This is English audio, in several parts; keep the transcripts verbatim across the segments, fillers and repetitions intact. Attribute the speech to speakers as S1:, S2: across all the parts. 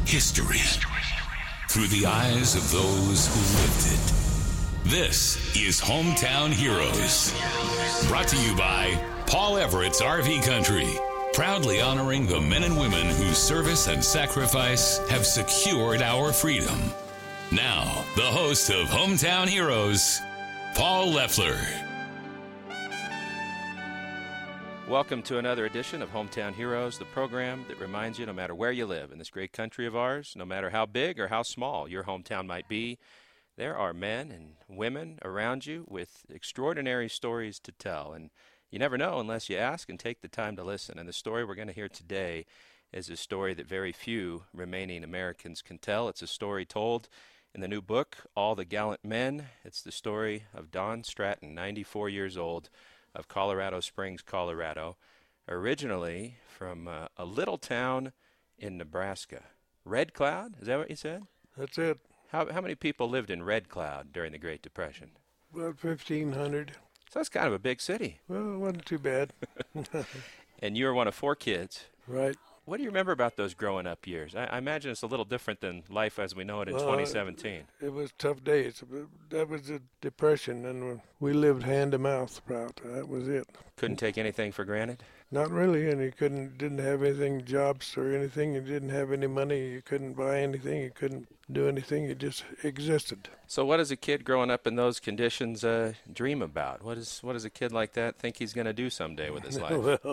S1: history through the eyes of those who lived it. This is Hometown Heroes, brought to you by Paul Everett's R V Country, proudly honoring the men and women whose service and sacrifice have secured our freedom. Now, the host of Hometown Heroes, Paul Leffler.
S2: Welcome to another edition of Hometown Heroes, the program that reminds you no matter where you live in this great country of ours, no matter how big or how small your hometown might be, there are men and women around you with extraordinary stories to tell. And you never know unless you ask and take the time to listen. And the story we're going to hear today is a story that very few remaining Americans can tell. It's a story told in the new book, All the Gallant Men. It's the story of Don Stratton, ninety-four years old, of Colorado Springs, Colorado, originally from uh, a little town in Nebraska. Red Cloud, is that what you said?
S3: That's it.
S2: How how many people lived in Red Cloud during the Great Depression?
S3: About fifteen hundred.
S2: So that's kind of a big city.
S3: Well, it wasn't too bad.
S2: And you were one of four kids.
S3: Right.
S2: What do you remember about those growing up years? I, I imagine it's a little different than life as we know it in
S3: well,
S2: twenty seventeen.
S3: It was tough days. That was the Depression, and we lived hand to mouth about. That was it.
S2: Couldn't take anything for granted?
S3: Not really, and you couldn't, didn't have anything, jobs or anything. You didn't have any money. You couldn't buy anything. You couldn't do anything. You just existed.
S2: So what does a kid growing up in those conditions uh, dream about? What, is, what does a kid like that think he's going to do someday with his life?
S3: Well,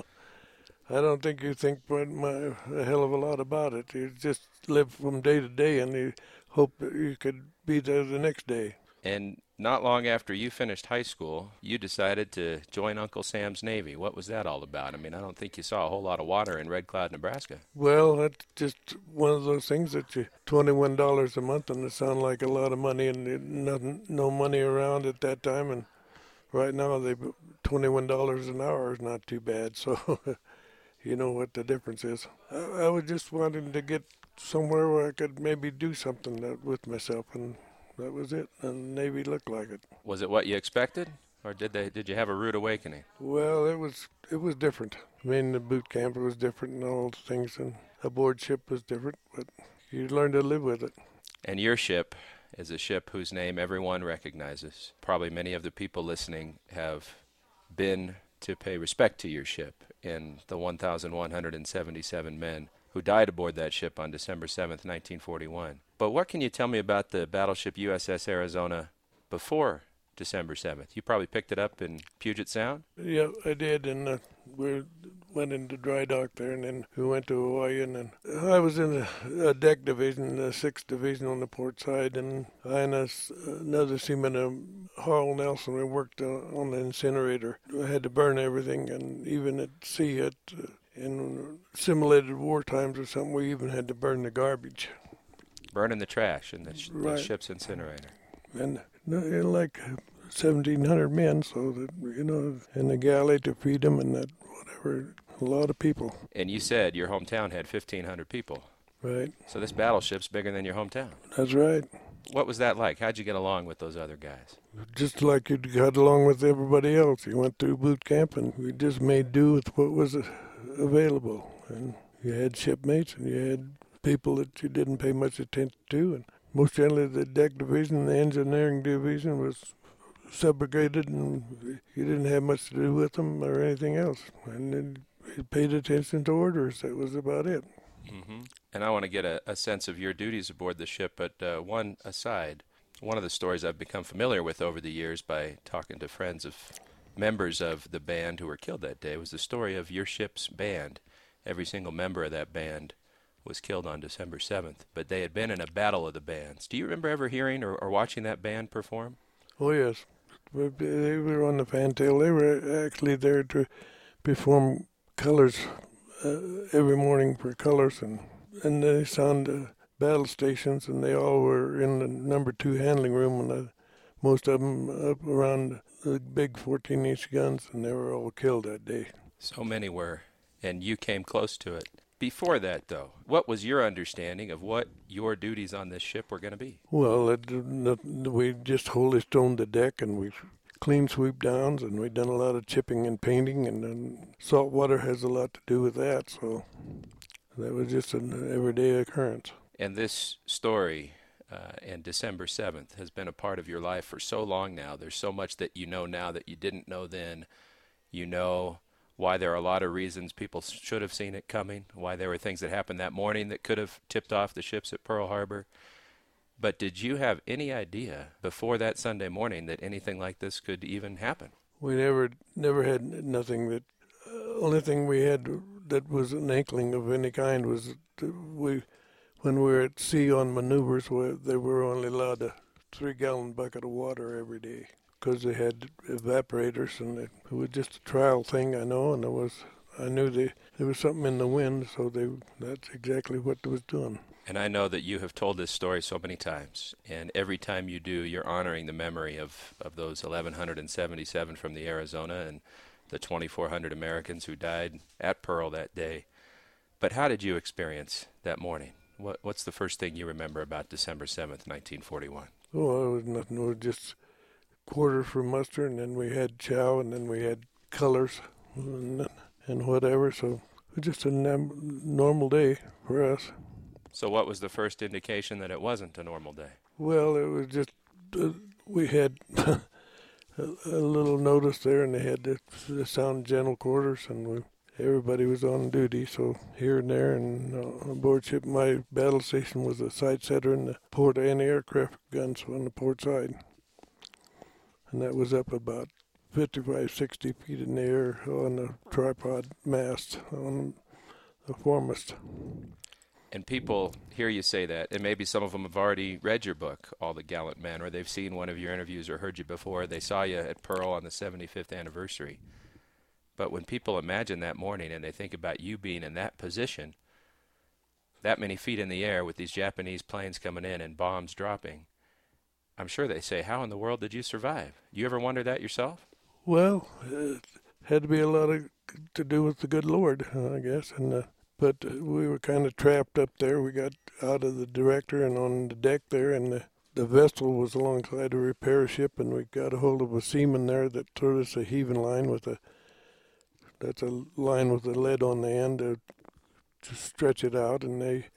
S3: I don't think you think my, a hell of a lot about it. You just live from day to day, and you hope that you could be there the next day.
S2: And not long after you finished high school, you decided to join Uncle Sam's Navy. What was that all about? I mean, I don't think you saw a whole lot of water in Red Cloud, Nebraska.
S3: Well, that's just one of those things that you twenty-one dollars a month, and it sounds like a lot of money, and it, nothing, no money around at that time. And right now, they twenty-one dollars an hour is not too bad. So you know what the difference is. I, I was just wanting to get somewhere where I could maybe do something that, with myself, and that was it. And the Navy looked like it.
S2: Was it what you expected, or did they did you have a rude awakening?
S3: Well, it was it was different. I mean, the boot camp was different and all the things, and aboard ship was different, but you learn to live with it.
S2: And your ship is a ship whose name everyone recognizes. Probably many of the people listening have been to pay respect to your ship in the one thousand one hundred seventy-seven men who died aboard that ship on December seventh, nineteen forty-one. But what can you tell me about the battleship U S S Arizona before December seventh? You probably picked it up in Puget Sound?
S3: Yeah, I did, and uh, we went into dry dock there, and then we went to Hawaii, and then I was in a, a deck division, the sixth division on the port side, and I and a, another seaman, um, Harl Nelson, we worked uh, on the incinerator. I had to burn everything, and even at sea, at, uh, in simulated war times or something, we even had to burn the garbage.
S2: Burning the trash in the, sh-
S3: right.
S2: the ship's incinerator.
S3: And you know, like seventeen hundred men, so that, you know, in the galley to feed them and that, whatever, a lot of people.
S2: And you said your hometown had fifteen hundred people.
S3: Right.
S2: So this battleship's bigger than your hometown.
S3: That's right.
S2: What was that like? How'd you get along with those other guys?
S3: Just like you got along with everybody else. You went through boot camp, and we just made do with what was available. And you had shipmates, and you had people that you didn't pay much attention to. And most generally, the deck division, the engineering division was subjugated, and you didn't have much to do with them or anything else. And then you paid attention to orders. That was about it.
S2: Mm-hmm. And I want to get a, a sense of your duties aboard the ship, but uh, one aside, one of the stories I've become familiar with over the years by talking to friends of members of the band who were killed that day was the story of your ship's band. Every single member of that band was killed on December seventh, but they had been in a battle of the bands. Do you remember ever hearing or, or watching that band perform?
S3: Oh, yes. They were on the fantail. They were actually there to perform colors uh, every morning for colors, and, and they sound uh, battle stations, and they all were in the number two handling room, and uh, most of them up around the big fourteen-inch guns, and they were all killed that day.
S2: So many were, and you came close to it. Before that, though, what was your understanding of what your duties on this ship were going to be?
S3: Well, it, we just wholly stoned the deck, and we clean sweep downs, and we've done a lot of chipping and painting, and, and salt water has a lot to do with that, so that was just an everyday occurrence.
S2: And this story uh, and December seventh has been a part of your life for so long now. There's so much that you know now that you didn't know then. You know why there are a lot of reasons people should have seen it coming, why there were things that happened that morning that could have tipped off the ships at Pearl Harbor. But did you have any idea before that Sunday morning that anything like this could even happen?
S3: We never never had nothing that, uh, only thing we had that was an inkling of any kind was that we, when we were at sea on maneuvers, where they were only allowed a three-gallon bucket of water every day because they had evaporators, and it, it was just a trial thing, I know, and it was, I knew they, there was something in the wind, so they that's exactly what they was doing.
S2: And I know that you have told this story so many times, and every time you do, you're honoring the memory of, of those eleven seventy-seven from the Arizona and the twenty-four hundred Americans who died at Pearl that day. But how did you experience that morning? What, what's the first thing you remember about December seventh, nineteen forty-one?
S3: Oh, it was nothing. It was just quarters for muster, and then we had chow, and then we had colors and, and whatever. So it was just a nam- normal day for us.
S2: So what was the first indication that it wasn't a normal day?
S3: Well, it was just, uh, we had a, a little notice there, and they had the, the sound general quarters, and we, everybody was on duty, so here and there, and uh, on board ship, my battle station was a sight setter in the port anti-aircraft guns on the port side. And that was up about fifty-five, sixty feet in the air on the tripod mast on the foremast.
S2: And people hear you say that, and maybe some of them have already read your book, All the Gallant Men, or they've seen one of your interviews or heard you before. They saw you at Pearl on the seventy-fifth anniversary. But when people imagine that morning and they think about you being in that position, that many feet in the air with these Japanese planes coming in and bombs dropping, I'm sure they say, how in the world did you survive? You ever wonder that yourself?
S3: Well, it had to be a lot of to do with the good Lord, I guess, and uh, But we were kind of trapped up there. We got out of the director and on the deck there, and the, the vessel was alongside a repair ship, and we got a hold of a seaman there that threw us a heaving line with a, that's a line with a lead on the end to, to stretch it out, and they,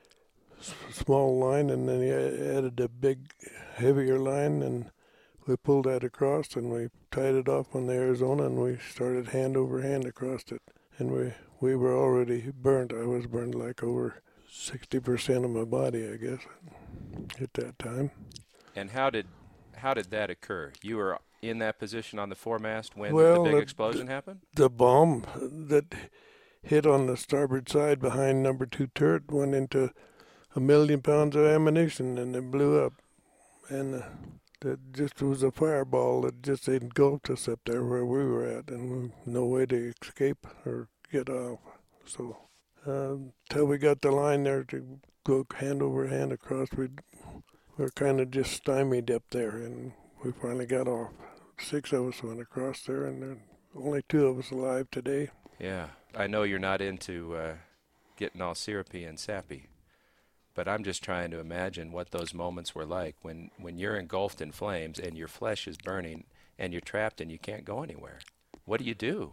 S3: small line, and then he added a big, heavier line, and we pulled that across, and we tied it off on the Arizona, and we started hand over hand across it, and we... We were already burnt. I was burned like over sixty percent of my body, I guess, at that time.
S2: And how did how did that occur? You were in that position on the foremast when
S3: well,
S2: the big
S3: the,
S2: explosion
S3: the,
S2: happened?
S3: The bomb that hit on the starboard side behind number two turret went into a million pounds of ammunition, and it blew up. And uh, that just was a fireball that just engulfed us up there where we were at, and no way to escape or get off. So until um, we got the line there to go hand over hand across, we were kind of just stymied up there, and we finally got off. Six of us went across there, and there only two of us alive today.
S2: Yeah, I know you're not into uh, getting all syrupy and sappy, but I'm just trying to imagine what those moments were like when, when you're engulfed in flames and your flesh is burning and you're trapped and you can't go anywhere. What do you do?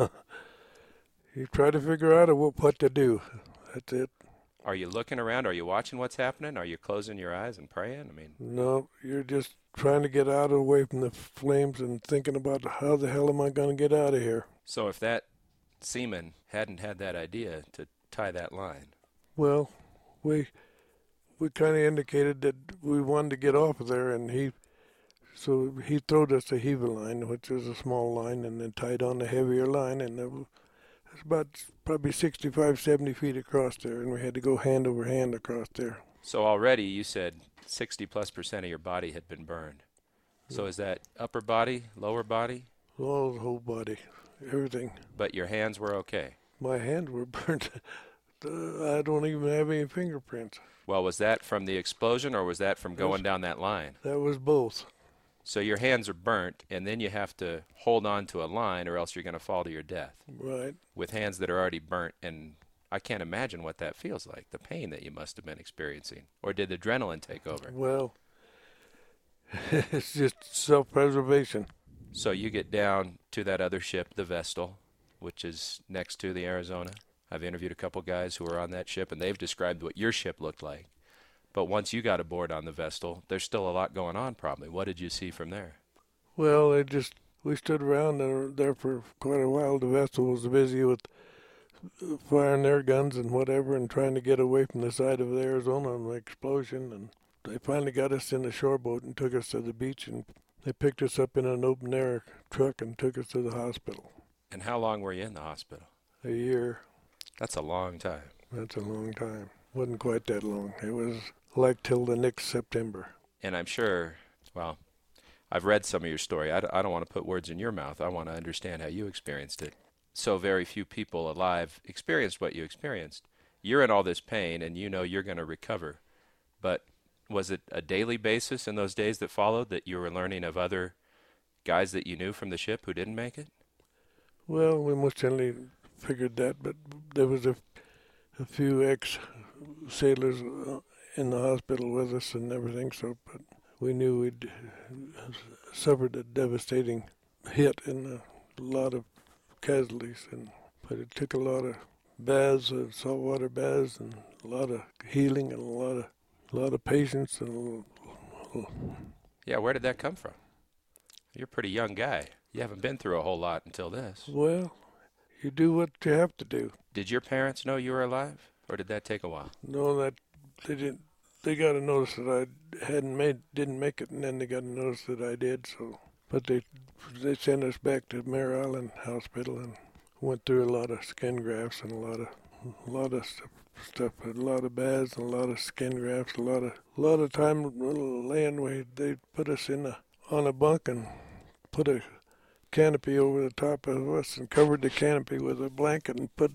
S3: You try to figure out what to do. That's it.
S2: Are you looking around? Are you watching what's happening? Are you closing your eyes and praying? I mean,
S3: no, you're just trying to get out away from the flames and thinking about how the hell am I going to get out of here.
S2: So if that seaman hadn't had that idea to tie that line,
S3: well, we we kind of indicated that we wanted to get off of there, and he so he throwed us a heaving line, which is a small line, and then tied on the heavier line, and it was It's about probably sixty-five, seventy feet across there, and we had to go hand over hand across there.
S2: So already you said sixty plus percent of your body had been burned. So is that upper body, lower body?
S3: All the whole body, everything.
S2: But your hands were okay?
S3: My hands were burnt. I don't even have any fingerprints.
S2: Well, was that from the explosion, or was that from going down that line?
S3: That was both.
S2: So your hands are burnt, and then you have to hold on to a line, or else you're going to fall to your death.
S3: Right.
S2: With hands that are already burnt, and I can't imagine what that feels like, the pain that you must have been experiencing. Or did adrenaline take over?
S3: Well, it's just self-preservation.
S2: So you get down to that other ship, the Vestal, which is next to the Arizona. I've interviewed a couple guys who were on that ship, and they've described what your ship looked like. But once you got aboard on the Vestal, there's still a lot going on probably. What did you see from there?
S3: Well, it just we stood around there, there for quite a while. The Vestal was busy with firing their guns and whatever and trying to get away from the side of the Arizona and the explosion. And they finally got us in the shore boat and took us to the beach, and they picked us up in an open-air truck and took us to the hospital.
S2: And how long were you in the hospital?
S3: A year.
S2: That's a long time.
S3: That's a long time. Wasn't quite that long. It was like till the next September.
S2: And I'm sure, well, I've read some of your story. I, d- I don't want to put words in your mouth. I want to understand how you experienced it. So very few people alive experienced what you experienced. You're in all this pain, and you know you're going to recover. But was it a daily basis in those days that followed that you were learning of other guys that you knew from the ship who didn't make it?
S3: Well, we most certainly figured that, but there was a, a few ex-sailors in the hospital with us and everything, so but we knew we'd suffered a devastating hit and a lot of casualties, and but it took a lot of baths, uh, saltwater baths, and a lot of healing and a lot of a lot of patience and a little, a little.
S2: Yeah, where did that come from? You're a pretty young guy. You haven't been through a whole lot until this.
S3: Well, you do what you have to do.
S2: Did your parents know you were alive, or did that take a while?
S3: No, that they didn't. They got a notice that I hadn't made, didn't make it, and then they got a notice that I did. So, but they they sent us back to Mare Island Hospital and went through a lot of skin grafts and a lot of a lot of stuff, stuff a lot of baths and a lot of skin grafts, a lot of a lot of time laying where they put us in a on a bunk and put a canopy over the top of us and covered the canopy with a blanket and put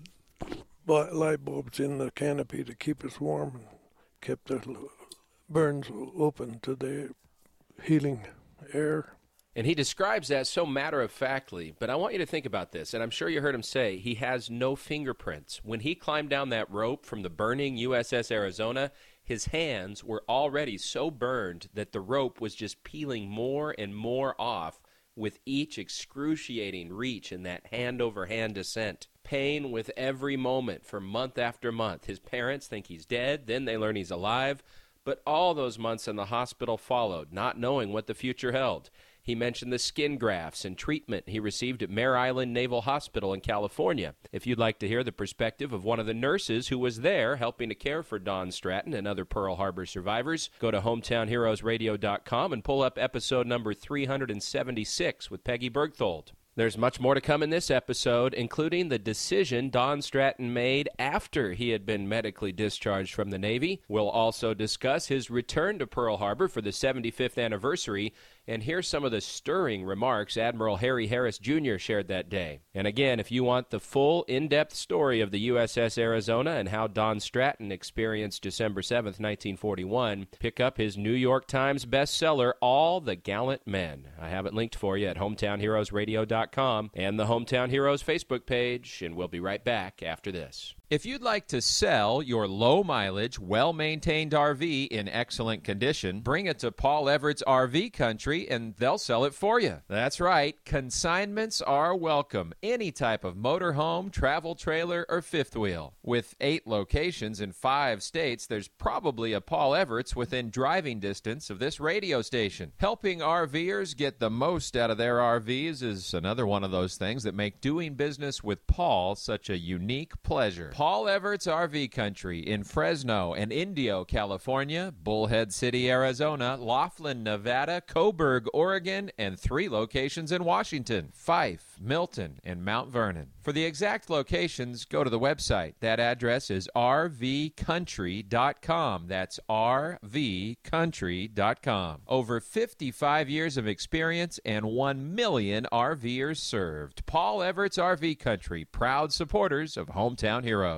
S3: light bulbs in the canopy to keep us warm and kept the burns open to the healing air.
S4: And he describes that so matter-of-factly, but I want you to think about this, and I'm sure you heard him say he has no fingerprints. When he climbed down that rope from the burning U S S Arizona, his hands were already so burned that the rope was just peeling more and more off with each excruciating reach in that hand-over-hand descent. Pain with every moment for month after month. His parents think he's dead, then they learn he's alive, but all those months in the hospital followed, not knowing what the future held. He mentioned the skin grafts and treatment he received at Mare Island Naval Hospital in California. If you'd like to hear the perspective of one of the nurses who was there helping to care for Don Stratton and other Pearl Harbor survivors, go to hometown heroes radio dot com and pull up episode number three hundred seventy-six with Peggy Bergthold. There's much more to come in this episode, including the decision Don Stratton made after he had been medically discharged from the Navy. We'll also discuss his return to Pearl Harbor for the seventy-fifth anniversary and hear some of the stirring remarks Admiral Harry Harris Junior shared that day. And again, if you want the full, in-depth story of the U S S Arizona and how Don Stratton experienced December seventh, nineteen forty-one, pick up his New York Times bestseller, All the Gallant Men. I have it linked for you at hometown heroes radio dot com and the Hometown Heroes Facebook page, and we'll be right back after this.
S5: If you'd like to sell your low-mileage, well-maintained R V in excellent condition, bring it to Paul Everett's R V Country, and they'll sell it for you. That's right. Consignments are welcome. Any type of motorhome, travel trailer, or fifth wheel. With eight locations in five states, there's probably a Paul Everett's within driving distance of this radio station. Helping RVers get the most out of their R Vs is another one of those things that make doing business with Paul such a unique pleasure. Paul Everett's R V Country in Fresno and Indio, California, Bullhead City, Arizona, Laughlin, Nevada, Coburg, Oregon, and three locations in Washington, Fife, Milton, and Mount Vernon. For the exact locations, go to the website. That address is r v country dot com. That's r v country dot com. Over fifty-five years of experience and one million RVers served. Paul Everett's R V Country, proud supporters of Hometown Heroes.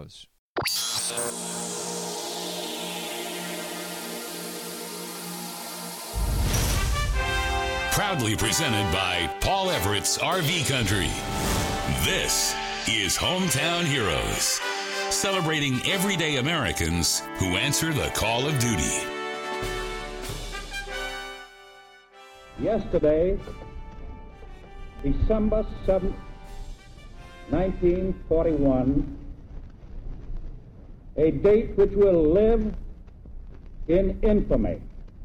S1: Proudly presented by Paul Everett's R V Country. This is Hometown Heroes, celebrating everyday Americans who answer the call of duty.
S6: Yesterday, December seventh, nineteen forty-one, a date which will live in infamy.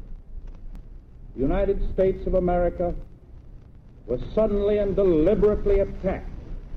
S6: The United States of America was suddenly and deliberately attacked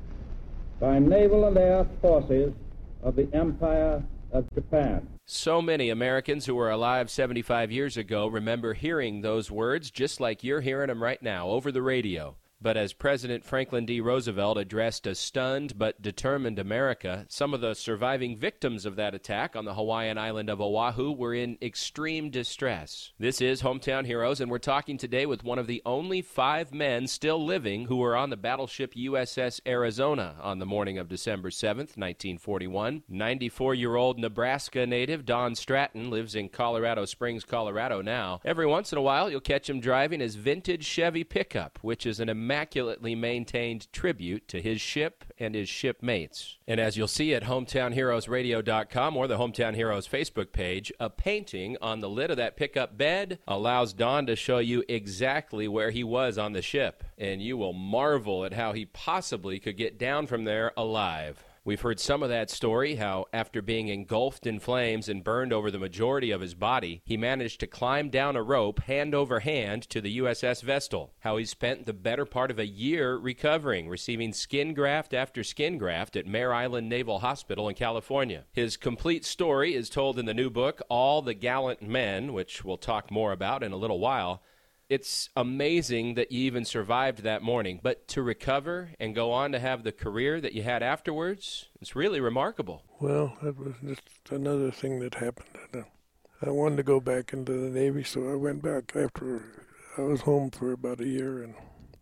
S6: by naval and air forces of the Empire of Japan.
S4: So many Americans who were alive seventy-five years ago remember hearing those words just like you're hearing them right now over the radio. But as President Franklin D. Roosevelt addressed a stunned but determined America, some of the surviving victims of that attack on the Hawaiian island of Oahu were in extreme distress. This is Hometown Heroes, and we're talking today with one of the only five men still living who were on the battleship U S S Arizona on the morning of December seventh, nineteen forty-one. ninety-four-year-old Nebraska native Don Stratton lives in Colorado Springs, Colorado now. Every once in a while, you'll catch him driving his vintage Chevy pickup, which is an immaculately maintained tribute to his ship and his shipmates. And as you'll see at hometown heroes radio dot com or the Hometown Heroes Facebook page, a painting on the lid of that pickup bed allows Don to show you exactly where he was on the ship, and you will marvel at how he possibly could get down from there alive. We've heard some of that story, how after being engulfed in flames and burned over the majority of his body, he managed to climb down a rope hand over hand to the U S S Vestal. How he spent the better part of a year recovering, receiving skin graft after skin graft at Mare Island Naval Hospital in California. His complete story is told in the new book, All the Gallant Men, which we'll talk more about in a little while. It's amazing that you even survived that morning, but to recover and go on to have the career that you had afterwards, it's really remarkable.
S3: Well, that was just another thing that happened. I wanted to go back into the Navy, so I went back after I was home for about a year, and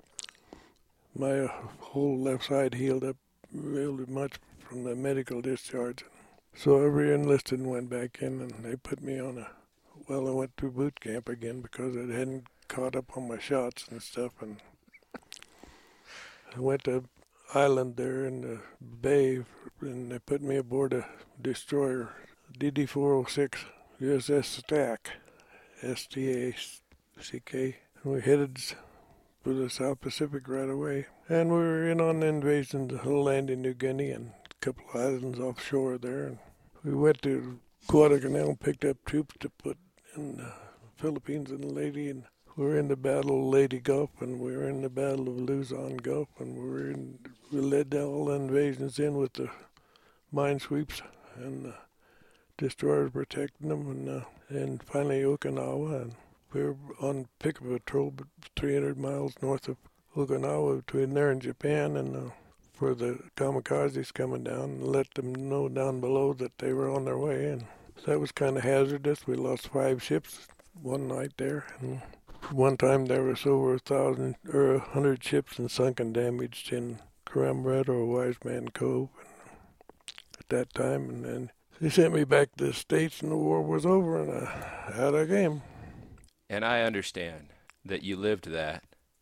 S3: my whole left side healed up really much from the medical discharge. So I re-enlisted and went back in, and they put me on a, well, I went through boot camp again because I hadn't caught up on my shots and stuff, and I went to island there in the bay, and they put me aboard a destroyer, D D four oh six U S S Stack, S T A C K, and we headed for the South Pacific right away, and we were in on the invasion of land in New Guinea and a couple of islands offshore there, and we went to Guadalcanal and picked up troops to put in the Philippines and Leyte, and we were in the Battle of Leyte Gulf, and we were in the Battle of Luzon Gulf, and we were in, we led all the invasions in with the mine sweeps and the destroyers protecting them, and uh, and finally Okinawa, and we were on pickup patrol three hundred miles north of Okinawa between there and Japan, and uh, for the kamikazes coming down, and let them know down below that they were on their way, and so that was kind of hazardous. We lost five ships one night there, and one time there was over a thousand or a hundred ships and sunk and damaged in Karamret or Wise Man Cove at that time, and then they sent me back to the States, and the war was over, and I had a game.
S2: And I understand that you lived that,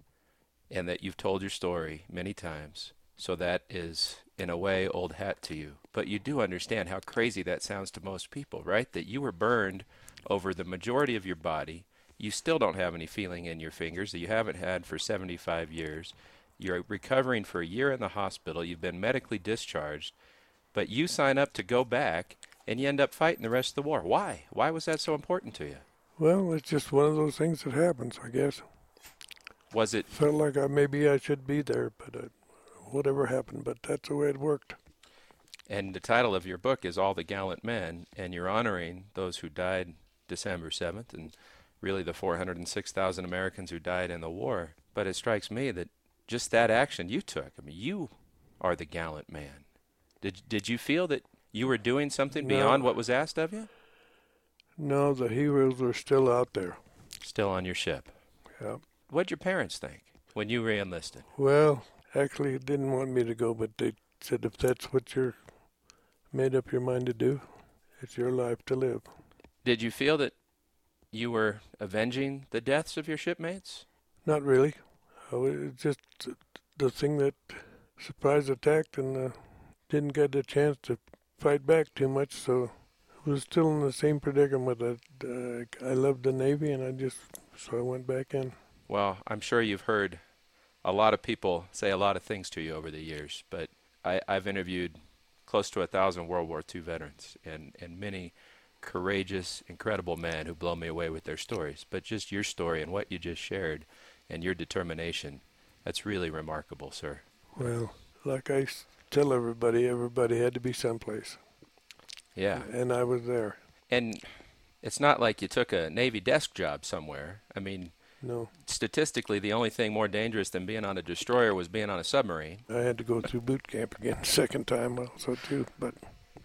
S2: and that you've told your story many times, so that is, in a way, old hat to you. But you do understand how crazy that sounds to most people, right? That you were burned over the majority of your body. You still don't have any feeling in your fingers that you haven't had for seventy-five years. You're recovering for a year in the hospital. You've been medically discharged. But you sign up to go back, and you end up fighting the rest of the war. Why? Why was that so important to you?
S3: Well, it's just one of those things that happens, I guess.
S2: Was it?
S3: Felt like I, maybe I should be there, but uh, whatever happened, but that's the way it worked.
S2: And the title of your book is All the Gallant Men, and you're honoring those who died December seventh, and really the four hundred six thousand Americans who died in the war. But it strikes me that just that action you took, I mean, you are the gallant man. Did did you feel that you were doing something
S3: No.
S2: beyond what was asked of you?
S3: No, the heroes are still out there.
S2: Still on your ship.
S3: Yeah.
S2: What'd your parents think when you re-enlisted?
S3: Well, actually, they didn't want me to go, but they said if that's what you're made up your mind to do, it's your life to live.
S2: Did you feel that you were avenging the deaths of your shipmates?
S3: Not really. I was just the thing that surprise attacked, and uh, didn't get a chance to fight back too much, so I was still in the same predicament that uh, I loved the Navy, and I just, so I went back in.
S2: Well, I'm sure you've heard a lot of people say a lot of things to you over the years, but I, I've interviewed close to a thousand World War Two veterans and, and many courageous, incredible men who blow me away with their stories. But just your story and what you just shared and your determination, that's really remarkable, sir.
S3: Well, like I tell everybody, everybody had to be someplace.
S2: Yeah.
S3: And I was there.
S2: And it's not like you took a Navy desk job somewhere. I mean,
S3: no.
S2: Statistically, the only thing more dangerous than being on a destroyer was being on a submarine.
S3: I had to go through boot camp again second time also, too. But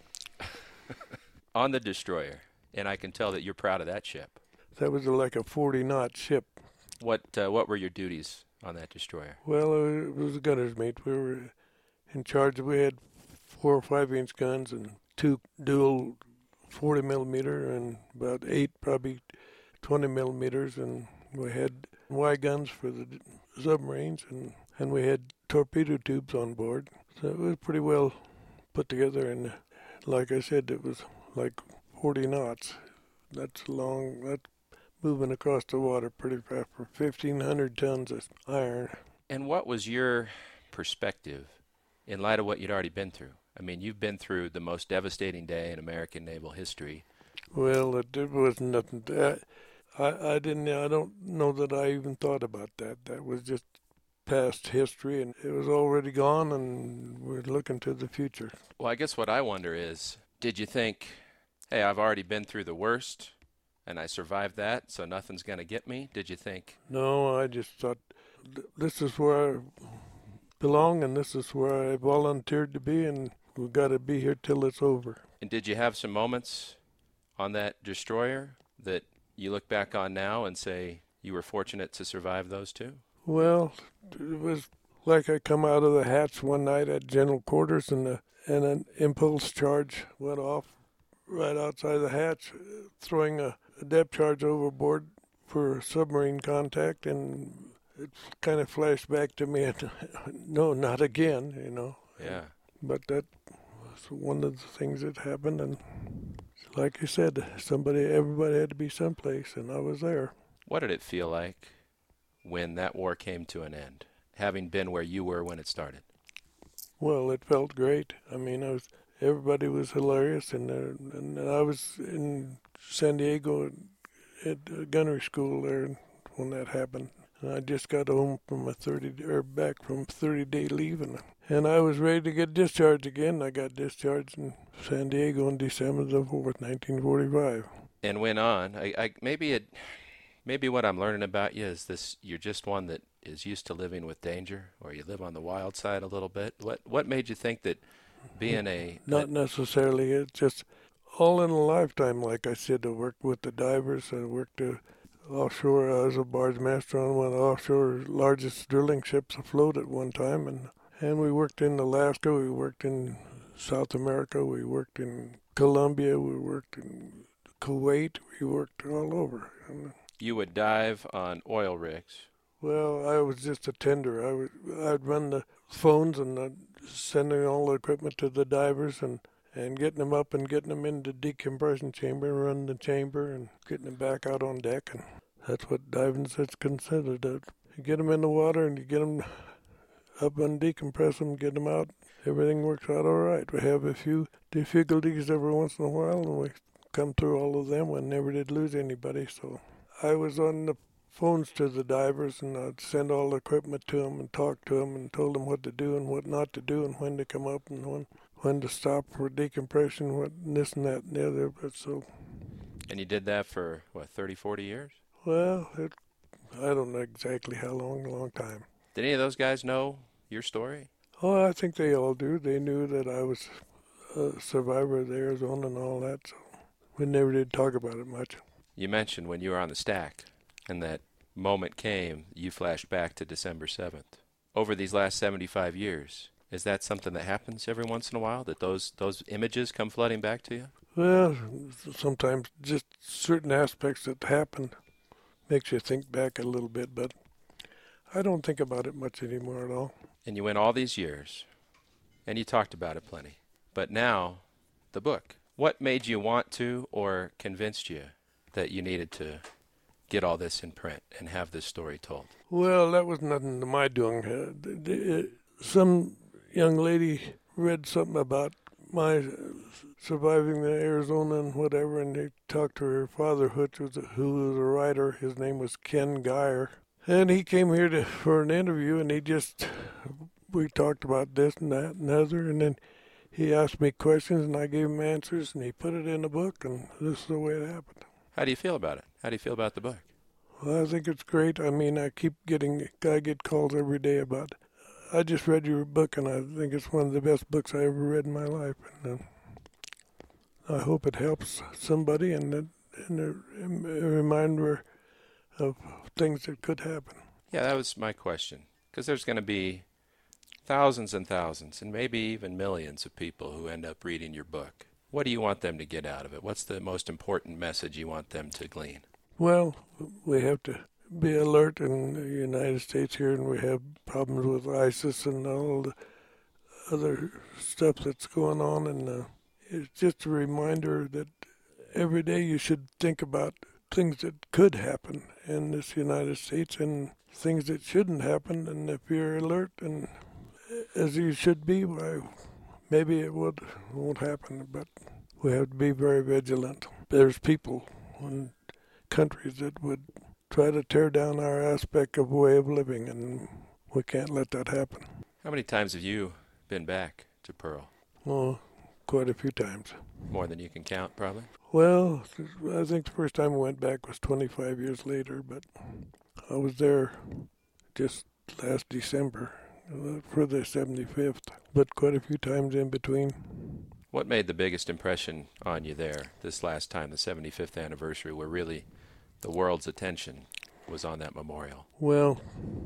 S2: on the destroyer, and I can tell that you're proud of that ship.
S3: That was like a forty-knot ship.
S2: What uh, what were your duties on that destroyer?
S3: Well, it was a gunner's mate. We were in charge. We had four or five-inch guns and two dual forty millimeter and about eight, probably twenty millimeters, and we had Y guns for the submarines, and, and we had torpedo tubes on board. So it was pretty well put together, and like I said, it was like forty knots. That's long. That's moving across the water pretty fast for fifteen hundred tons of iron.
S2: And what was your perspective in light of what you'd already been through? I mean, you've been through the most devastating day in American naval history.
S3: Well, it, it was nothing. To, I I didn't. I don't know that I even thought about that. That was just past history, and it was already gone, and we're looking to the future.
S2: Well, I guess what I wonder is, did you think, hey, I've already been through the worst, and I survived that, so nothing's going to get me? Did you think?
S3: No, I just thought, this is where I belong, and this is where I volunteered to be, and we've got to be here till it's over.
S2: And did you have some moments on that destroyer that you look back on now and say you were fortunate to survive those two?
S3: Well, it was like I come out of the hatch one night at general quarters, and the, and an impulse charge went off right outside the hatch, throwing a, a depth charge overboard for submarine contact, and it kind of flashed back to me, and no, not again, you know.
S2: Yeah.
S3: But that was one of the things that happened, and like you said, somebody, everybody had to be someplace, and I was there.
S2: What did it feel like when that war came to an end, having been where you were when it started?
S3: Well, it felt great. I mean, I was everybody was hilarious, and uh, and I was in San Diego at gunnery school there when that happened. And I just got home from a thirty or back from thirty day leave, and and I was ready to get discharged again. I got discharged in San Diego on December the fourth, nineteen forty-five.
S2: And went on. I, I maybe it, maybe what I'm learning about you is this: you're just one that is used to living with danger, or you live on the wild side a little bit. What what made you think that being a
S3: not
S2: a,
S3: necessarily? It's just all in a lifetime. Like I said, I worked with the divers. I worked uh, offshore. I was a barge master on one of the offshore largest drilling ships afloat at one time, and and we worked in Alaska. We worked in South America. We worked in Colombia. We worked in Kuwait. We worked all over. And,
S2: you would dive on oil rigs.
S3: well, I was just a tender. I would I'd run the phones and uh, sending all the equipment to the divers and. and getting them up and getting them into decompression chamber and running the chamber and getting them back out on deck. And that's what diving is considered. You get them in the water and you get them up and decompress them, get them out. Everything works out all right. We have a few difficulties every once in a while, and we come through all of them. We never did lose anybody. So I was on the phones to the divers, and I'd send all the equipment to them and talk to them and told them what to do and what not to do and when to come up and when when to stop for decompression, what this and that and the other. But so.
S2: And you did that for, what, thirty, forty years?
S3: Well, it, I don't know exactly how long, a long time.
S2: Did any of those guys know your story?
S3: Oh, I think they all do. They knew that I was a survivor of the Arizona and all that, so we never did talk about it much.
S2: You mentioned when you were on the stack and that moment came, you flashed back to December seventh. Over these last seventy-five years, is that something that happens every once in a while, that those those images come flooding back to you?
S3: Well, sometimes just certain aspects that happen makes you think back a little bit, but I don't think about it much anymore at all.
S2: And you went all these years, and you talked about it plenty. But now, the book. What made you want to or convinced you that you needed to get all this in print and have this story told?
S3: Well, that was nothing to my doing. Uh, some young lady read something about my surviving the Arizona and whatever, and they talked to her father, which was a, who was a writer. His name was Ken Geyer. And he came here to, for an interview, and he just, we talked about this and that and other, and then he asked me questions, and I gave him answers, and he put it in a book, and this is the way it happened.
S2: How do you feel about it? How do you feel about the book?
S3: Well, I think it's great. I mean, I keep getting, I get calls every day about, I just read your book, and I think it's one of the best books I ever read in my life. And uh, I hope it helps somebody, and, it, and a, a reminder of things that could happen.
S2: Yeah, that was my question. Because there's going to be thousands and thousands, and maybe even millions of people who end up reading your book. What do you want them to get out of it? What's the most important message you want them to glean?
S3: Well, we have to be alert in the United States here, and we have problems with ISIS and all the other stuff that's going on. And uh, it's just a reminder that every day you should think about things that could happen in this United States and things that shouldn't happen. And if you're alert and as you should be, why, maybe it would, won't happen, but we have to be very vigilant. There's people in countries that would try to tear down our aspect of way of living, and we can't let that happen.
S2: How many times have you been back to Pearl?
S3: Oh, quite a few times.
S2: More than you can count, probably?
S3: Well, I think the first time I went back was twenty-five years later, but I was there just last December for the seventy-fifth, but quite a few times in between.
S2: What made the biggest impression on you there this last time, the seventy-fifth anniversary, where really the world's attention was on that memorial?
S3: Well,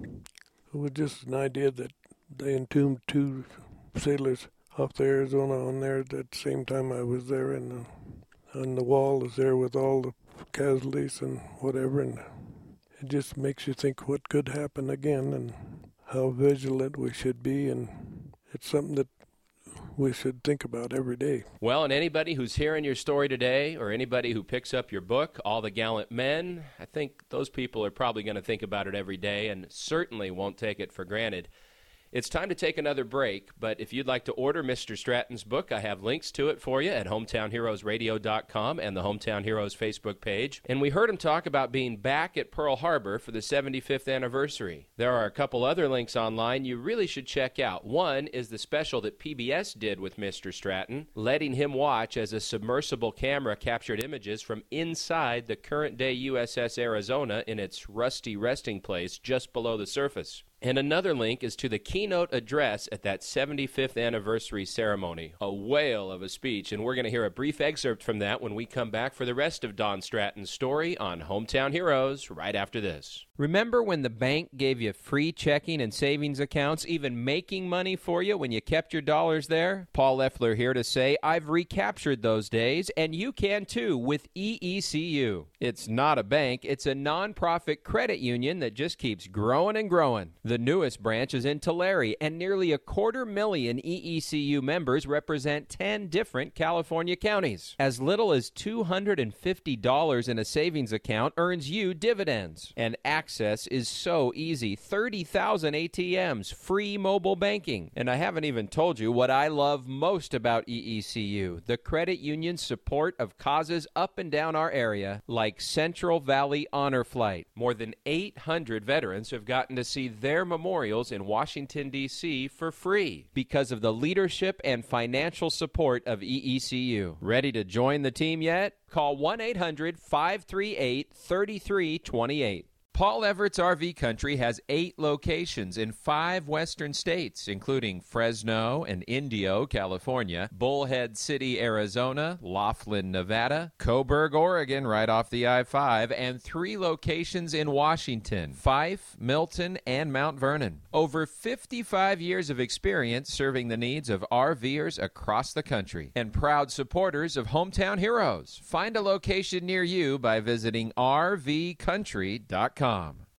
S3: it was just an idea that they entombed two sailors off the Arizona on there at the same time I was there, and the, and the wall is there with all the casualties and whatever, and it just makes you think what could happen again and how vigilant we should be, and it's something that we should think about every day.
S4: Well, and anybody who's hearing your story today, or anybody who picks up your book, All the Gallant Men, I think those people are probably going to think about it every day and certainly won't take it for granted. It's time to take another break, but if you'd like to order Mister Stratton's book, I have links to it for you at hometown heroes radio dot com and the Hometown Heroes Facebook page. And we heard him talk about being back at Pearl Harbor for the seventy-fifth anniversary. There are a couple other links online you really should check out. One is the special that P B S did with Mister Stratton, letting him watch as a submersible camera captured images from inside the current-day U S S Arizona in its rusty resting place just below the surface. And another link is to the keynote address at that seventy-fifth anniversary ceremony. A whale of a speech, and we're going to hear a brief excerpt from that when we come back for the rest of Don Stratton's story on Hometown Heroes right after this. Remember when the bank gave you free checking and savings accounts, even making money for you when you kept your dollars there? Paul Leffler here to say I've recaptured those days, and you can too with E E C U. It's not a bank, it's a nonprofit credit union that just keeps growing and growing. The newest branch is in Tulare, and nearly a quarter million E E C U members represent ten different California counties. As little as two hundred fifty dollars in a savings account earns you dividends. And access is so easy. thirty thousand A T Ms, free mobile banking. And I haven't even told you what I love most about E E C U, the credit union's support of causes up and down our area, like Central Valley Honor Flight. More than eight hundred veterans have gotten to see their memorials in Washington, D C for free because of the leadership and financial support of E E C U. Ready to join the team yet? Call one eight hundred five three eight three three two eight.
S5: Paul Everett's R V Country has eight locations in five western states, including Fresno and Indio, California, Bullhead City, Arizona, Laughlin, Nevada, Coburg, Oregon, right off the I five, and three locations in Washington, Fife, Milton, and Mount Vernon. Over fifty-five years of experience serving the needs of RVers across the country, and proud supporters of Hometown Heroes. Find a location near you by visiting R V country dot com.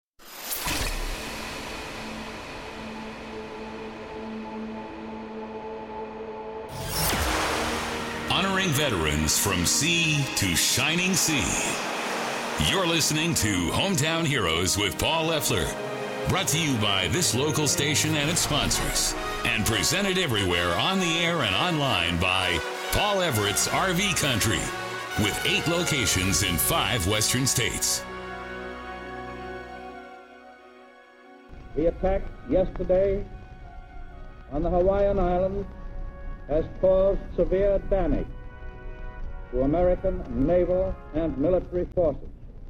S1: Honoring veterans from sea to shining sea. You're listening to Hometown Heroes with Paul Leffler. Brought to you by this local station and its sponsors. and presented everywhere on the air and online by Paul Everett's R V Country, with eight locations in five western states.
S6: The attack yesterday on the Hawaiian Islands has caused severe damage to American naval and military forces.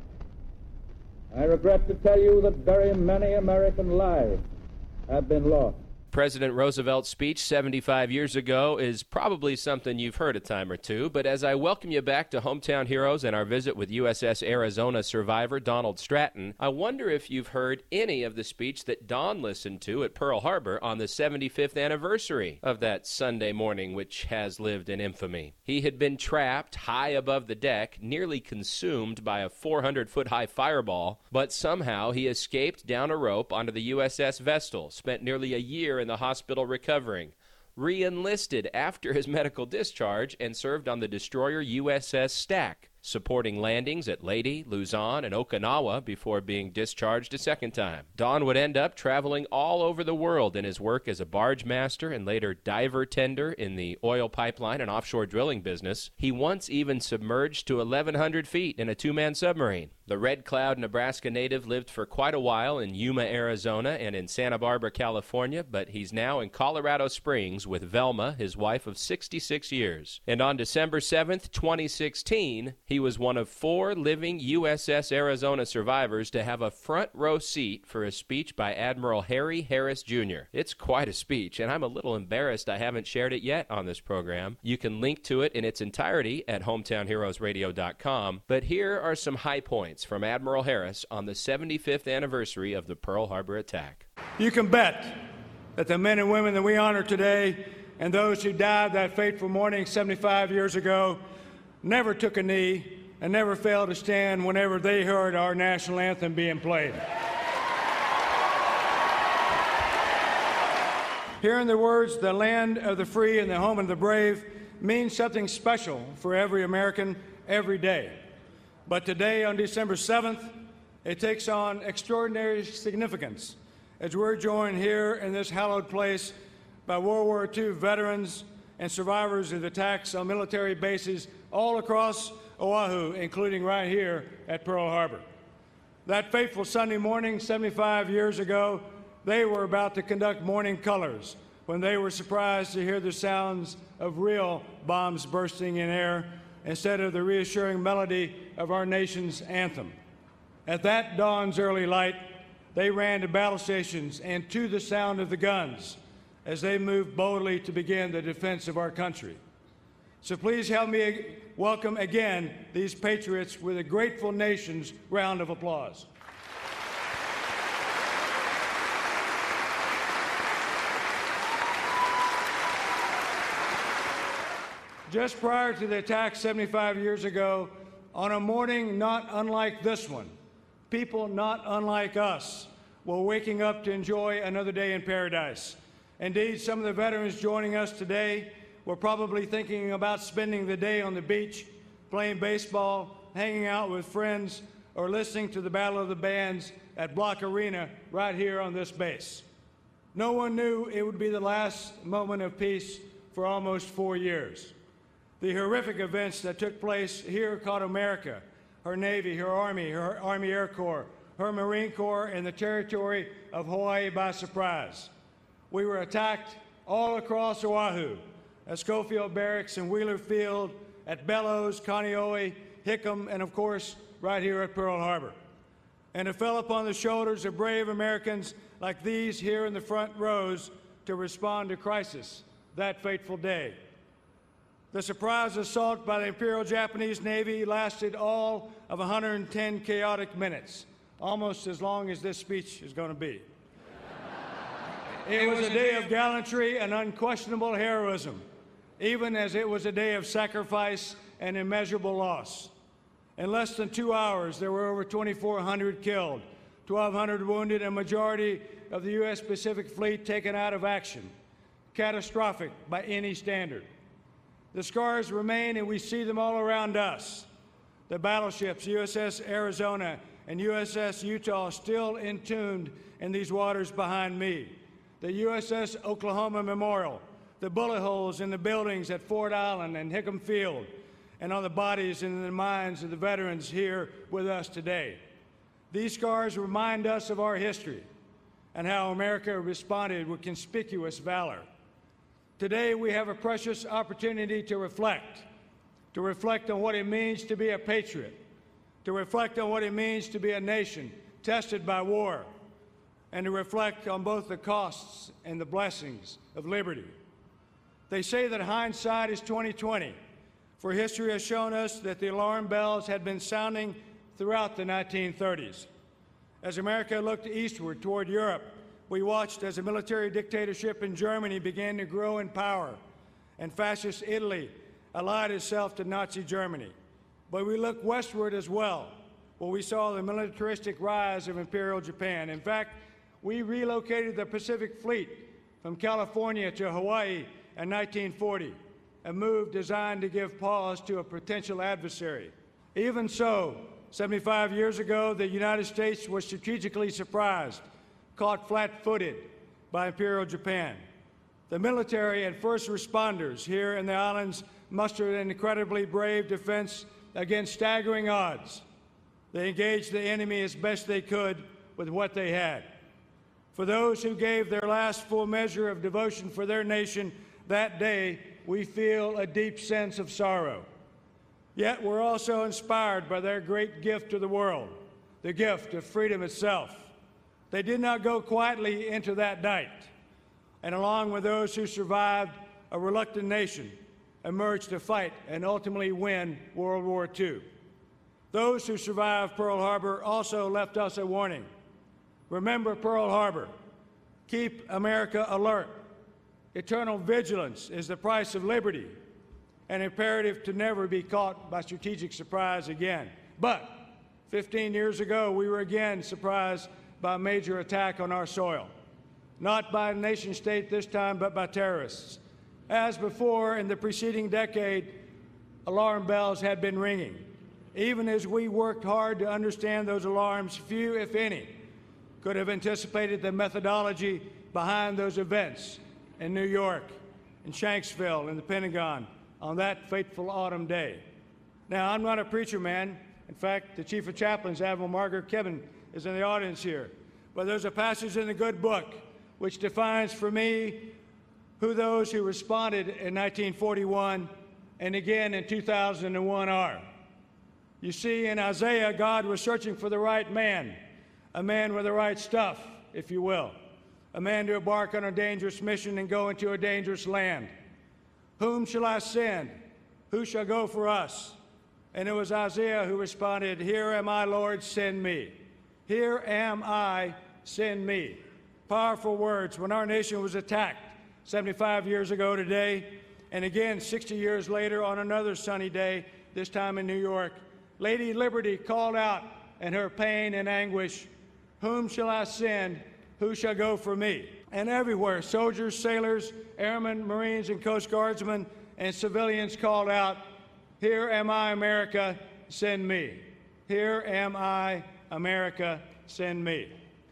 S6: I regret to tell you that very many American lives have been lost.
S4: President Roosevelt's speech seventy-five years ago is probably something you've heard a time or two, but as I welcome you back to Hometown Heroes and our visit with U S S Arizona survivor Donald Stratton, I wonder if you've heard any of the speech that Don listened to at Pearl Harbor on the seventy-fifth anniversary of that Sunday morning which has lived in infamy. He had been trapped high above the deck, nearly consumed by a four hundred foot high fireball, but somehow he escaped down a rope onto the U S S Vestal, spent nearly a year in the hospital recovering, re-enlisted after his medical discharge, and served on the destroyer U S S Stack, supporting landings at Leyte, Luzon, and Okinawa before being discharged a second time. Don would end up traveling all over the world in his work as a barge master and later diver tender in the oil pipeline and offshore drilling business. He once even submerged to eleven hundred feet in a two-man submarine. The Red Cloud, Nebraska native lived for quite a while in Yuma, Arizona, and in Santa Barbara, California, but he's now in Colorado Springs with Velma, his wife of sixty-six years. And on December seventh, twenty sixteen, he was one of four living U S S Arizona survivors to have a front row seat for a speech by Admiral Harry Harris, Junior It's quite a speech, and I'm a little embarrassed I haven't shared it yet on this program. You can link to it in its entirety at hometown heroes radio dot com, but here are some high points from Admiral Harris on the seventy-fifth anniversary of the Pearl Harbor attack.
S7: You can bet that the men and women that we honor today and those who died that fateful morning seventy-five years ago never took a knee and never failed to stand whenever they heard our national anthem being played. Hearing the words, "the land of the free and the home of the brave," means something special for every American every day. But today, on December seventh, it takes on extraordinary significance as we're joined here in this hallowed place by World War Two veterans and survivors of attacks on military bases all across Oahu, including right here at Pearl Harbor. That fateful Sunday morning, seventy-five years ago, they were about to conduct morning colors when they were surprised to hear the sounds of real bombs bursting in air instead of the reassuring melody of our nation's anthem. At that dawn's early light, they ran to battle stations and to the sound of the guns as they moved boldly to begin the defense of our country. So please help me welcome again these patriots with a grateful nation's round of applause. Just prior to the attack seventy-five years ago, on a morning not unlike this one, people not unlike us were waking up to enjoy another day in paradise. Indeed, some of the veterans joining us today were probably thinking about spending the day on the beach, playing baseball, hanging out with friends, or listening to the Battle of the Bands at Block Arena right here on this base. No one knew it would be the last moment of peace for almost four years. The horrific events that took place here caught America, her Navy, her Army, her Army Air Corps, her Marine Corps, and the territory of Hawaii by surprise. We were attacked all across Oahu, at Schofield Barracks and Wheeler Field, at Bellows, Kaneohe, Hickam, and of course, right here at Pearl Harbor. And it fell upon the shoulders of brave Americans like these here in the front rows to respond to crisis that fateful day. The surprise assault by the Imperial Japanese Navy lasted all of one hundred ten chaotic minutes, almost as long as this speech is going to be. It was a day of gallantry and unquestionable heroism, even as it was a day of sacrifice and immeasurable loss. In less than two hours, there were over twenty-four hundred killed, twelve hundred wounded, and a majority of the U S Pacific Fleet taken out of action. Catastrophic by any standard. The scars remain, and we see them all around us. The battleships U S S Arizona and U S S Utah still entombed in these waters behind me. the U S S Oklahoma Memorial, the bullet holes in the buildings at Fort Allen and Hickam Field, and on the bodies and in the minds of the veterans here with us today. These scars remind us of our history and how America responded with conspicuous valor. Today, we have a precious opportunity to reflect, to reflect on what it means to be a patriot, to reflect on what it means to be a nation tested by war, and to reflect on both the costs and the blessings of liberty. They say that hindsight is twenty twenty, for history has shown us that the alarm bells had been sounding throughout the nineteen thirties. As America looked eastward toward Europe, we watched as a military dictatorship in Germany began to grow in power, and fascist Italy allied itself to Nazi Germany. But we looked westward as well, where we saw the militaristic rise of Imperial Japan. In fact, we relocated the Pacific Fleet from California to Hawaii in nineteen forty, a move designed to give pause to a potential adversary. Even so, seventy-five years ago, the United States was strategically surprised, caught flat-footed by Imperial Japan. The military and first responders here in the islands mustered an incredibly brave defense against staggering odds. They engaged the enemy as best they could with what they had. For those who gave their last full measure of devotion for their nation that day, we feel a deep sense of sorrow. Yet we're also inspired by their great gift to the world, the gift of freedom itself. They did not go quietly into that night, and along with those who survived, a reluctant nation emerged to fight and ultimately win World War Two. Those who survived Pearl Harbor also left us a warning. Remember Pearl Harbor. Keep America alert. Eternal vigilance is the price of liberty, an imperative to never be caught by strategic surprise again. But fifteen years ago, we were again surprised by a major attack on our soil. Not by a nation state this time, but by terrorists. As before, in the preceding decade, alarm bells had been ringing. Even as we worked hard to understand those alarms, few, if any, could have anticipated the methodology behind those events in New York, in Shanksville, in the Pentagon, on that fateful autumn day. Now, I'm not a preacher man. In fact, the Chief of Chaplains, Admiral Margaret Kevin, is in the audience here. But there's a passage in the good book which defines for me who those who responded in nineteen forty-one and again in two thousand one are. You see, in Isaiah, God was searching for the right man, a man with the right stuff, if you will, a man to embark on a dangerous mission and go into a dangerous land. Whom shall I send? Who shall go for us? And it was Isaiah who responded, Here am I, Lord, send me. Here am I, send me. Powerful words. When our nation was attacked seventy-five years ago today, and again sixty years later on another sunny day, this time in New York, Lady Liberty called out in her pain and anguish, Whom shall I send? Who shall go for me? And everywhere, soldiers, sailors, airmen, Marines, and Coast Guardsmen, and civilians called out, Here am I, America, send me. Here am I, America, send me.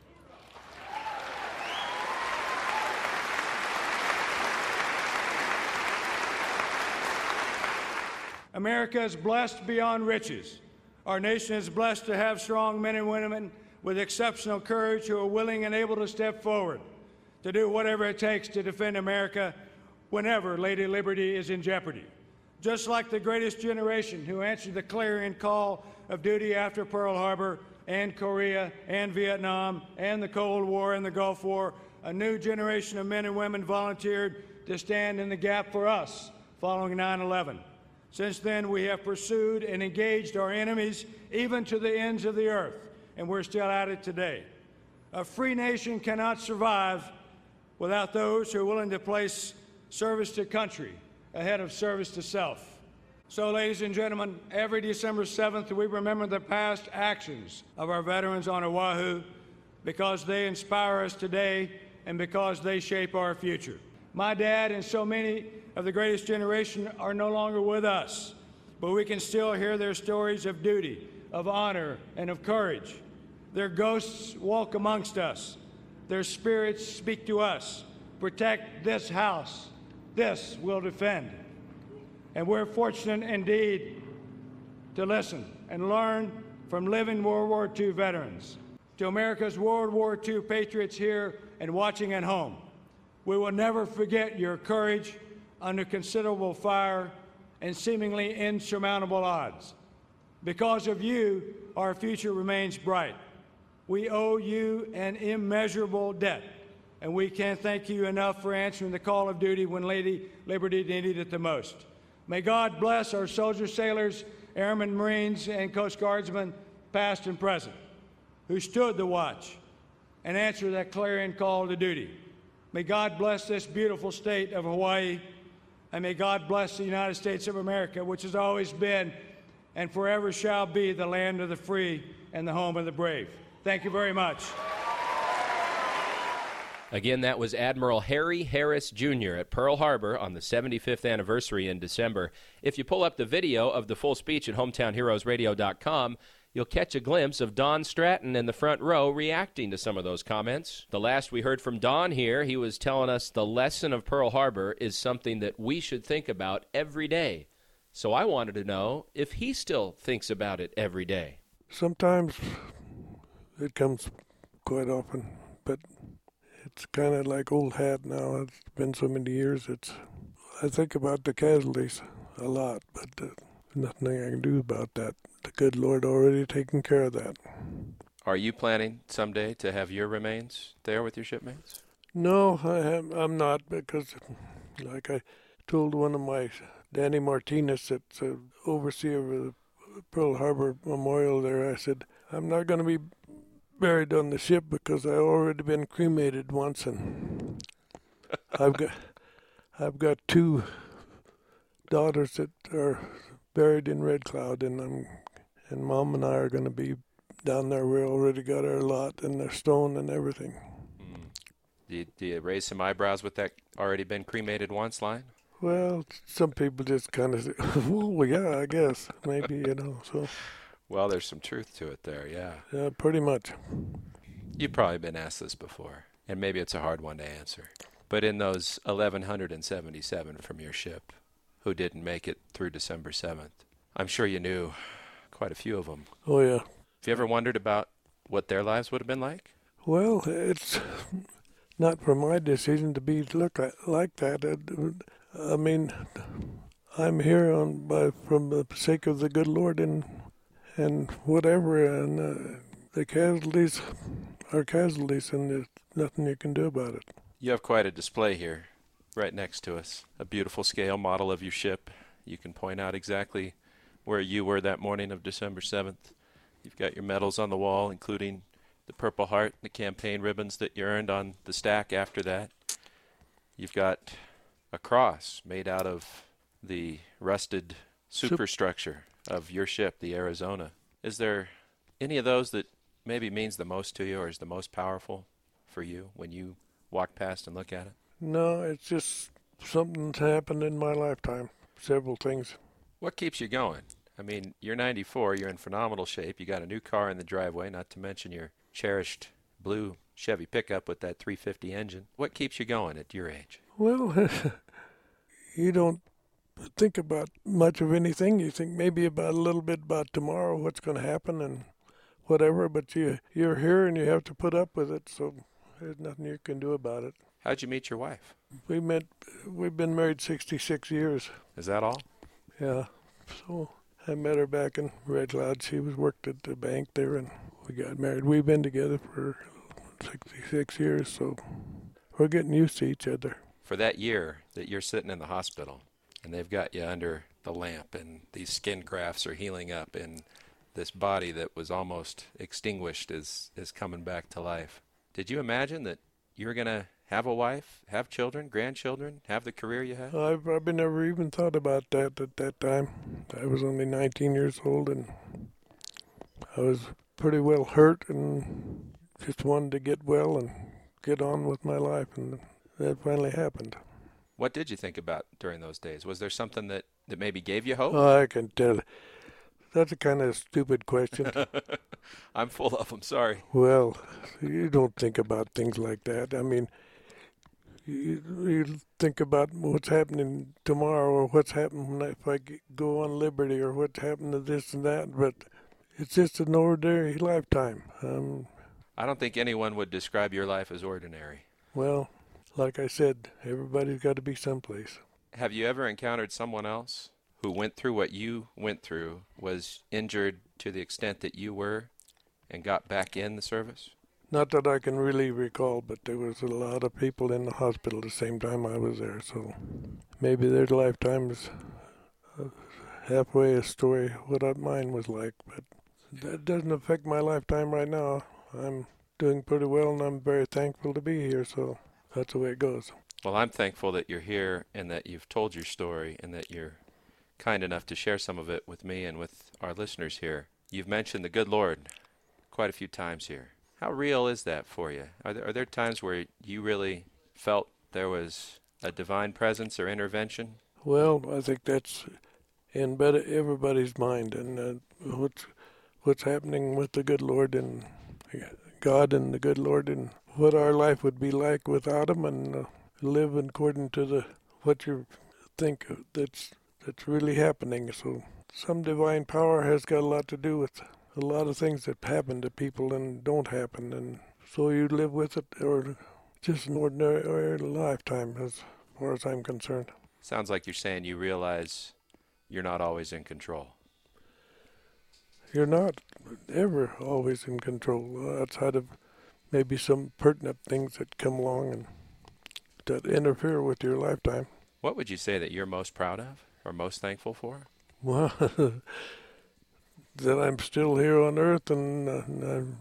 S7: America is blessed beyond riches. Our nation is blessed to have strong men and women with exceptional courage who are willing and able to step forward to do whatever it takes to defend America whenever Lady Liberty is in jeopardy. Just like the greatest generation who answered the clarion call of duty after Pearl Harbor and Korea and Vietnam and the Cold War and the Gulf War, a new generation of men and women volunteered to stand in the gap for us following nine eleven. Since then, we have pursued and engaged our enemies even to the ends of the earth, and we're still at it today. A free nation cannot survive without those who are willing to place service to country ahead of service to self. So, ladies and gentlemen, every December seventh, we remember the past actions of our veterans on Oahu because they inspire us today and because they shape our future. My dad and so many of the greatest generation are no longer with us, but we can still hear their stories of duty, of honor, and of courage. Their ghosts walk amongst us. Their spirits speak to us. Protect this house. This we'll defend. And we're fortunate indeed to listen and learn from living World War Two veterans. To America's World War Two patriots here and watching at home, we will never forget your courage under considerable fire and seemingly insurmountable odds. Because of you, our future remains bright. We owe you an immeasurable debt, and we can't thank you enough for answering the call of duty when Lady Liberty needed it the most. May God bless our soldiers, sailors, airmen, Marines, and Coast Guardsmen, past and present, who stood the watch and answered that clarion call to duty. May God bless this beautiful state of Hawaii, and may God bless the United States of America, which has always been and forever shall be the land of the free and the home of the brave. Thank you very much.
S4: Again, that was Admiral Harry Harris, Junior at Pearl Harbor on the seventy-fifth anniversary in December. If you pull up the video of the full speech at hometown heroes radio dot com, you'll catch a glimpse of Don Stratton in the front row reacting to some of those comments. The last we heard from Don here, he was telling us the lesson of Pearl Harbor is something that we should think about every day. So I wanted to know if he still thinks about it every day.
S3: Sometimes it comes quite often, but it's kind of like old hat now. It's been so many years. It's I think about the casualties a lot, but uh, nothing I can do about that. The good Lord already taken care of that.
S2: Are you planning someday to have your remains there with your shipmates?
S3: No, I am, I'm not, because like I told one of my, Danny Martinez, that's the overseer of the Pearl Harbor Memorial there, I said, I'm not going to be buried on the ship because I already been cremated once, and I've got I've got two daughters that are buried in Red Cloud, and I'm and Mom and I are going to be down there. We already got our lot and their stone and everything.
S2: Mm. Do you, do you raise some eyebrows with that already been cremated once line?
S3: Well, some people just kind of say, well, yeah, I guess maybe, you know. So.
S2: Well, there's some truth to it there, yeah.
S3: Yeah, pretty much.
S2: You've probably been asked this before, and maybe it's a hard one to answer. But in those eleven seventy-seven from your ship who didn't make it through December seventh, I'm sure you knew quite a few of them.
S3: Oh, yeah.
S2: Have you ever wondered about what their lives would have been like?
S3: Well, it's not for my decision to be look like that. I mean, I'm here on by from the sake of the good Lord, and and whatever, and uh, the casualties are casualties, and there's nothing you can do about it.
S2: You have quite a display here right next to us, a beautiful scale model of your ship. You can point out exactly where you were that morning of December seventh. You've got your medals on the wall, including the Purple Heart, the campaign ribbons that you earned on the stack after that. You've got a cross made out of the rusted superstructure of your ship, the Arizona. Is there any of those that maybe means the most to you or is the most powerful for you when you walk past and look at it?
S3: No, it's just something that's happened in my lifetime. Several things.
S2: What keeps you going? I mean, you're ninety-four, you're in phenomenal shape, you got a new car in the driveway, not to mention your cherished blue Chevy pickup with that three fifty engine. What keeps you going at your age?
S3: Well, you don't think about much of anything. You think maybe about a little bit about tomorrow, what's going to happen and whatever, but you, you're here and you have to put up with it, so there's nothing you can do about it.
S2: How'd you meet your wife?
S3: We met, we've been married sixty-six years.
S2: Is that all?
S3: Yeah. So I met her back in Red Cloud. She was worked at the bank there, and we got married. We've been together for sixty-six years, so we're getting used to each other.
S2: For that year that you're sitting in the hospital, and they've got you under the lamp, and these skin grafts are healing up, and this body that was almost extinguished is, is coming back to life. Did you imagine that you were going to have a wife, have children, grandchildren, have the career you had?
S3: I've, I've never even thought about that at that time. I was only nineteen years old, and I was pretty well hurt and just wanted to get well and get on with my life, and that finally happened.
S2: What did you think about during those days? Was there something that, that maybe gave you hope?
S3: Oh, I can tell. that's a kind of stupid question.
S2: I'm full of them, sorry.
S3: Well, you don't think about things like that. I mean, you, you think about what's happening tomorrow or what's happening if I go on Liberty or what's happened to this and that, but it's just an ordinary lifetime. Um,
S2: I don't think anyone would describe your life as ordinary.
S3: Well, like I said, everybody's got to be someplace.
S2: Have you ever encountered someone else who went through what you went through, was injured to the extent that you were, and got back in the service?
S3: Not that I can really recall, but there was a lot of people in the hospital the same time I was there, so maybe their lifetime is halfway a story what mine was like, but that doesn't affect my lifetime right now. I'm doing pretty well, and I'm very thankful to be here, so that's the way it goes.
S2: Well, I'm thankful that you're here and that you've told your story and that you're kind enough to share some of it with me and with our listeners here. You've mentioned the good Lord quite a few times here. How real is that for you? Are there, are there times where you really felt there was a divine presence or intervention?
S3: Well, I think that's in better everybody's mind, and uh, what's what's happening with the good Lord and God and the good Lord, and what our life would be like without Him, and uh, live according to the what you think that's that's really happening. So some divine power has got a lot to do with a lot of things that happen to people and don't happen, and so you live with it, or just an ordinary lifetime as far as I'm concerned.
S2: Sounds like you're saying you realize you're not always in control.
S3: You're not ever always in control, outside of maybe some pertinent things that come along and that interfere with your lifetime.
S2: What would you say that you're most proud of or most thankful for?
S3: Well, that I'm still here on earth, and, uh, and I'm,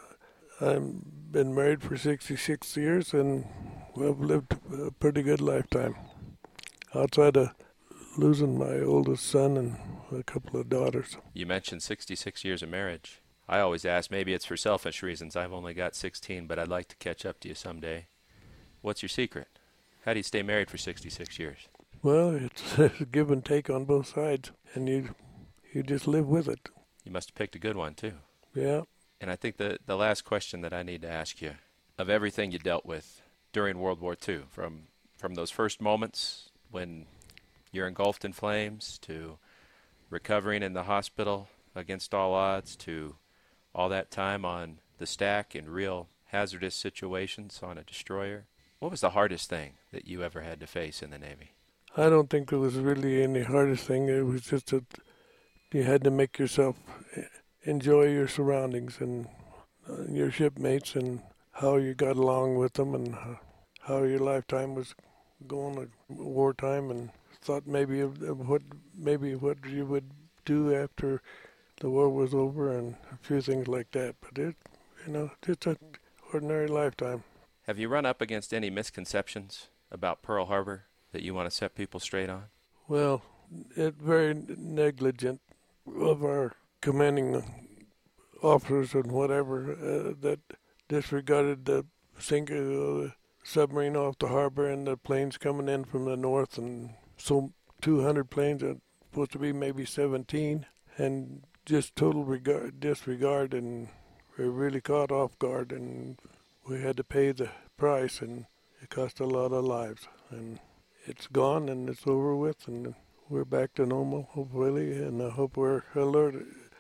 S3: I've been married for sixty-six years, and I've lived a pretty good lifetime. Outside of losing my oldest son and a couple of daughters.
S2: You mentioned sixty-six years of marriage. I always ask, maybe it's for selfish reasons. I've only got sixteen, but I'd like to catch up to you someday. What's your secret? How do you stay married for sixty-six years?
S3: Well, it's a give and take on both sides, and you you just live with it.
S2: You must have picked a good one, too.
S3: Yeah.
S2: And I think the, the last question that I need to ask you, of everything you dealt with during World War Two, from, from those first moments when you're engulfed in flames, to recovering in the hospital against all odds, to all that time on the stack in real hazardous situations on a destroyer, what was the hardest thing that you ever had to face in the Navy?
S3: I don't think there was really any hardest thing. It was just that you had to make yourself enjoy your surroundings and uh, your shipmates and how you got along with them, and uh, how your lifetime was going at wartime, and thought maybe of, of what maybe what you would do after the war was over, and a few things like that. But it, you know, just an ordinary lifetime.
S2: Have you run up against any misconceptions about Pearl Harbor that you want to set people straight on?
S3: Well, it's very negligent of our commanding officers and whatever uh, that disregarded the sinking of the submarine off the harbor and the planes coming in from the north, and so two hundred planes are supposed to be maybe seventeen, and just total regard, disregard, and we were really caught off guard, and we had to pay the price, and it cost a lot of lives, and it's gone and it's over with, and we're back to normal, hopefully, and I hope we're alert,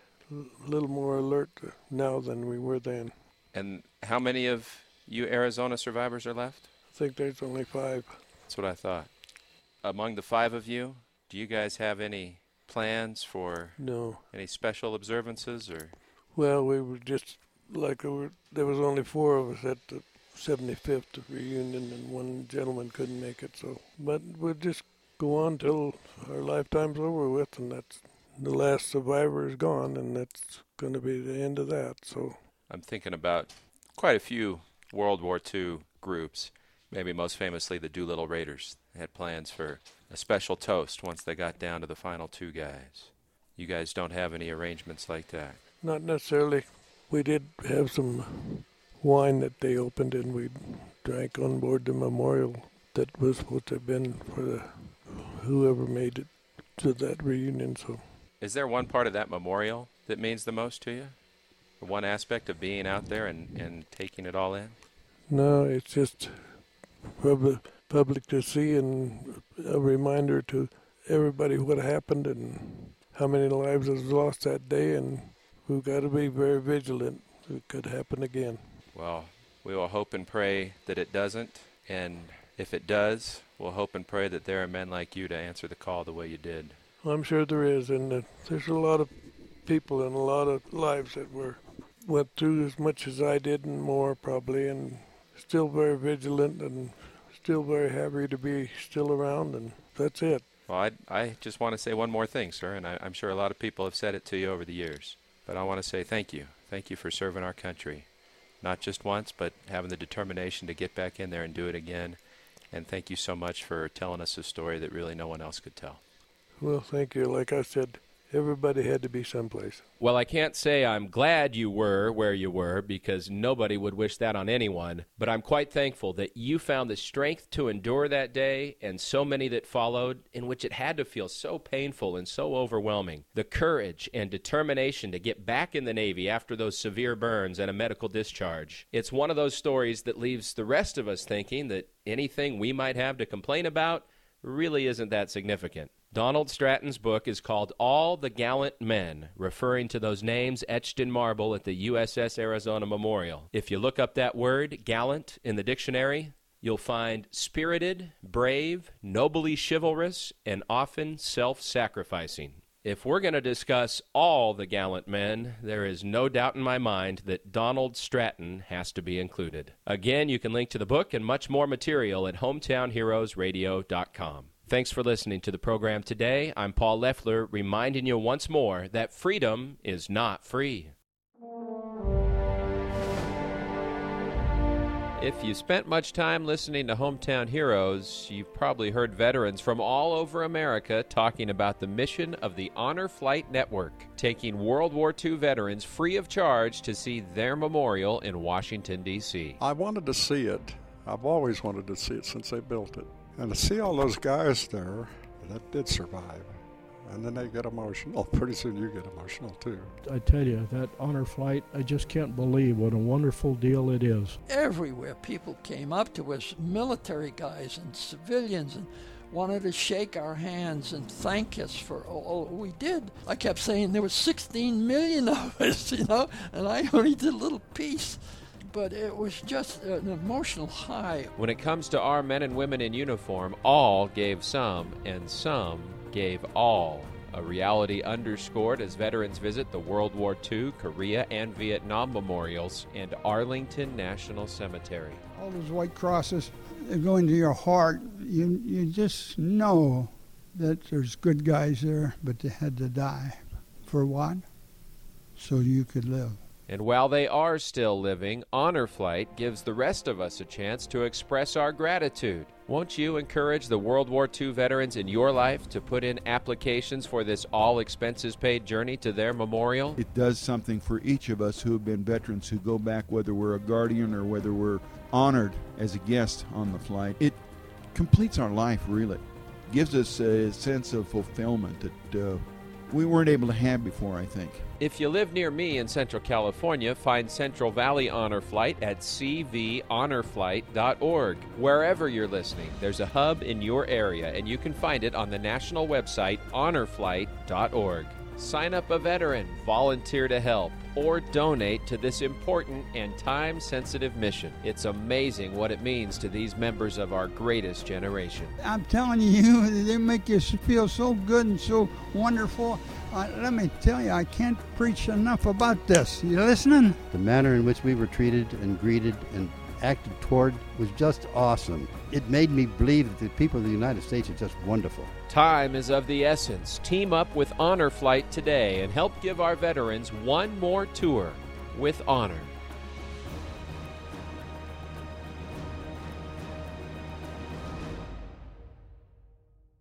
S3: a little more alert now than we were then.
S2: And how many of you Arizona survivors are left?
S3: I think there's only five.
S2: That's what I thought. Among the five of you, do you guys have any plans for
S3: no
S2: any special observances? Or
S3: well, we were just like we were, there was only four of us at the seventy-fifth reunion, and one gentleman couldn't make it. So, but we'll just go on till our lifetime's over with, and that's the last survivor is gone, and that's going to be the end of that. So
S2: I'm thinking about quite a few World War Two groups. Maybe most famously the Doolittle Raiders. They had plans for a special toast once they got down to the final two guys. You guys don't have any arrangements like that?
S3: Not necessarily. We did have some wine that they opened, and we drank on board the memorial that was supposed to have been for the, whoever made it to that reunion. So
S2: Is there one part of that memorial that means the most to you? One aspect of being out there and, and taking it all in?
S3: No, it's just public, public to see and a reminder to everybody what happened and how many lives was lost that day, and we've got to be very vigilant. It could happen again.
S2: Well, we will hope and pray that it doesn't, and if it does, we'll hope and pray that there are men like you to answer the call the way you did.
S3: Well, I'm sure there is, and uh, there's a lot of people and a lot of lives that were went through as much as I did and more probably, and still very vigilant and still very happy to be still around, and that's it.
S2: Well, I, I just want to say one more thing, sir, and I, I'm sure a lot of people have said it to you over the years, but I want to say thank you. Thank you for serving our country, not just once, but having the determination to get back in there and do it again, and thank you so much for telling us a story that really no one else could tell.
S3: Well, thank you. Like I said, everybody had to be someplace.
S4: Well, I can't say I'm glad you were where you were, because nobody would wish that on anyone, but I'm quite thankful that you found the strength to endure that day and so many that followed, in which it had to feel so painful and so overwhelming. The courage and determination to get back in the Navy after those severe burns and a medical discharge. It's one of those stories that leaves the rest of us thinking that anything we might have to complain about really isn't that significant. Donald Stratton's book is called All the Gallant Men, referring to those names etched in marble at the U S S Arizona Memorial. If you look up that word, gallant, in the dictionary, you'll find spirited, brave, nobly chivalrous, and often self-sacrificing. If we're going to discuss all the gallant men, there is no doubt in my mind that Donald Stratton has to be included. Again, you can link to the book and much more material at hometown heroes radio dot com. Thanks for listening to the program today. I'm Paul Leffler, reminding you once more that freedom is not free.
S5: If you spent much time listening to Hometown Heroes, you've probably heard veterans from all over America talking about the mission of the Honor Flight Network, taking World War Two veterans free of charge to see their memorial in Washington, D C
S8: I wanted to see it. I've always wanted to see it since they built it. And to see all those guys there that did survive, and then they get emotional. Pretty soon you get emotional too.
S9: I tell you, that honor flight, I just can't believe what a wonderful deal it is.
S10: Everywhere people came up to us, military guys and civilians, and wanted to shake our hands and thank us for all we did. I kept saying there were sixteen million of us, you know, and I only did a little piece. But it was just an emotional high.
S5: When it comes to our men and women in uniform, all gave some, and some gave all. A reality underscored as veterans visit the World War Two, Korea, and Vietnam memorials and Arlington National Cemetery.
S11: All those white crosses, they go into your heart. You, you just know that there's good guys there, but they had to die. For what? So you could live.
S5: And while they are still living, Honor Flight gives the rest of us a chance to express our gratitude. Won't you encourage the World War Two veterans in your life to put in applications for this all-expenses-paid journey to their memorial?
S12: It does something for each of us who have been veterans who go back, whether we're a guardian or whether we're honored as a guest on the flight. It completes our life, really. Gives us a sense of fulfillment that uh, we weren't able to have before, I think.
S5: If you live near me in Central California, find Central Valley Honor Flight at c v honor flight dot org. Wherever you're listening, there's a hub in your area, and you can find it on the national website honor flight dot org. Sign up a veteran, volunteer to help, or donate to this important and time-sensitive mission. It's amazing what it means to these members of our greatest generation.
S11: I'm telling you, they make you feel so good and so wonderful. Uh, let me tell you, I can't preach enough about this. You listening?
S13: The manner in which we were treated and greeted and acted toward was just awesome. It made me believe that the people of the United States are just wonderful.
S5: Time is of the essence. Team up with Honor Flight today and help give our veterans one more tour with honor.